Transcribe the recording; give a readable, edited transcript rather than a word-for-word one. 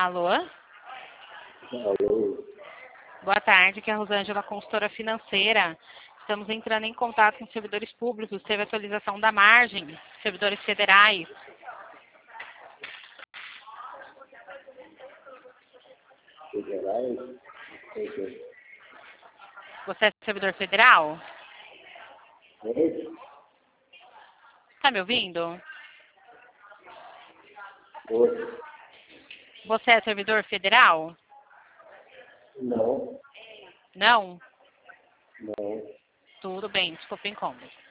Alô? Alô? Boa tarde, aqui é a Rosângela, consultora financeira. Estamos entrando em contato com servidores públicos. Teve atualização da margem, servidores federais. Federais? Ok. Você é servidor federal? Oi? Está me ouvindo? Oi? Você é servidor federal? Não, Não? não. Tudo bem, desculpa o incômodo.